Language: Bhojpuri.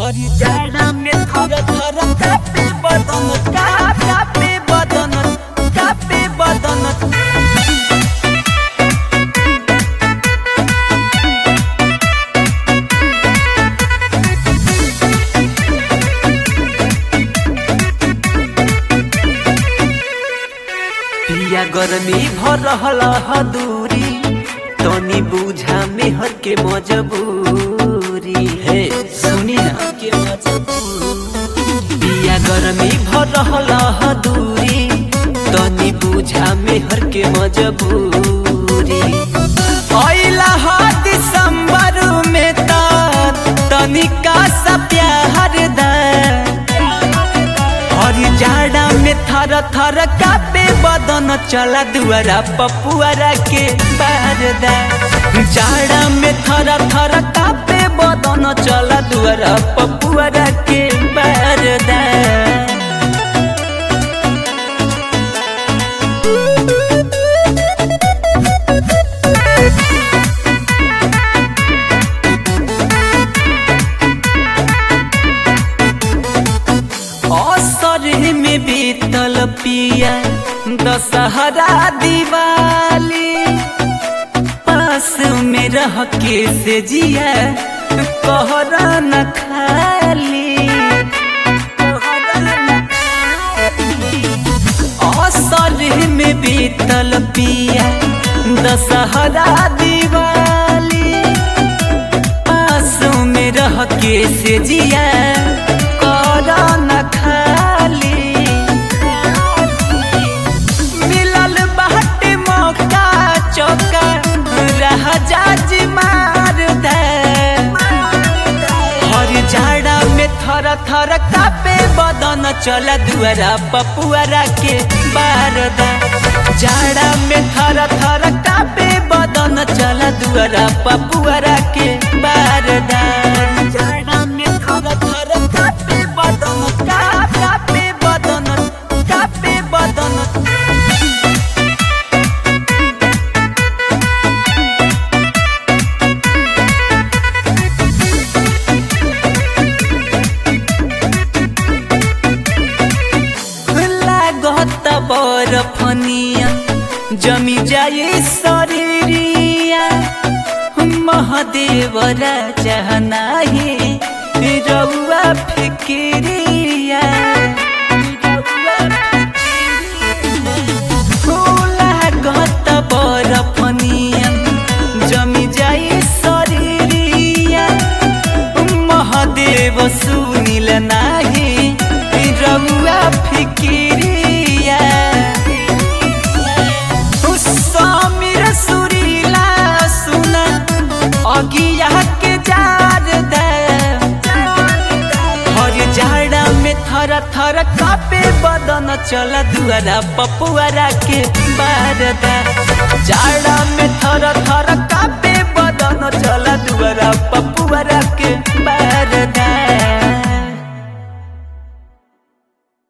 हरी जाड़ा में थर थर कापे बदन कापे बदन कापे बदन। पिया गर्मी भर रहल दूरी तनी बुझा मेहर के मजबूरी है सुनी ना के मजबूरी। पिया गर्मी भर रहल दूरी तनी बुझा मेहर के मजबूरी। अइला ह दिसंबर में तनिका सा प्यार दा हरी जाड़ा में थर थर कापे बदन चला दुआरा पपुआरा के बारदा। जाड़ा में थर थर कापे बदन चला दुआरा पपुआरा के बारदा। असर में बीतल पिया दशहरा दिवाली पास में रह के से जिया कहरा न खाली। असर में बीतल पिया दशहरा दिवाली पास में रह के से जिया कहरा न खाली। मिलल बाटे मौका चौका राजाज मार दे। हर जाड़ा में थर थर कापे बदन चला दुआरा पपुआरा के बारदा। जाड़ा में थर थर कापे बदन चला दुआरा पपुआरा के बारदा। जाड़ा में थर थर कापे बदन कापे बदन कापे बदन। लागत बरफनिया जमी जाए शरीरिया महादेव राजा नाही रउआ फिक्रिया। लागत बरफनिया जमी जाए शरीरिया महादेव सुनिल नाही रउआ फिक्रिया। समीर सुरीला सुना अगिया के जार दे। हर जाड़ा में थर थर कापे बदन चला दुआरा पपुआरा के बारदा। जाड़ा में